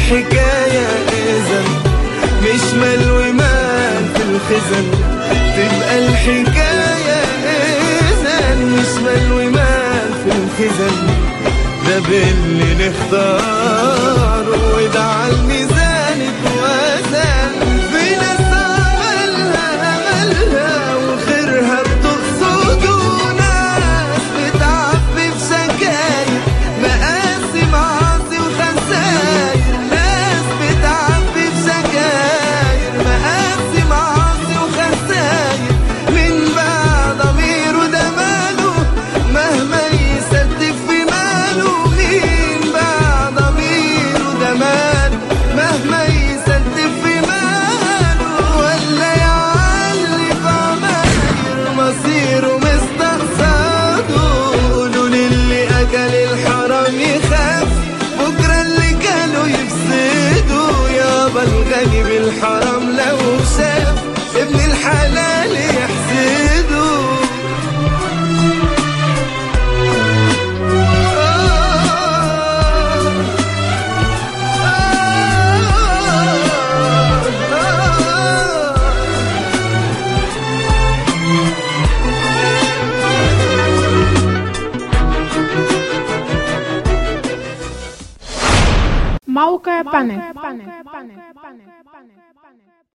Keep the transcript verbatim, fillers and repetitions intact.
الحكاية إذن مش مال ومال في الخزن، تبقى الحكاية إذن مش مال ومال في الخزن. ده باللي نختاره وده عالميزان اتوزن. في ناس عملها عملها وخيرها بتقصده، ناس بتعبي في شكاير مقاسي معاصي وخساير، ناس بتعبي في شكاير مقاسي معاصي وخساير. من بقى ضميره ده ماله مهما يستف في ماله، مين بقى ضميره ده ماله مهما يستف في ماله، ولا يعلي في عماير مصيره مستقصده. قولوا للي أكل الحرام يخاف بكرة اللي كانوا يفسدوا، يابا الغني بالحرام لو شاف ابن الحلال يحسده. موقع بانك.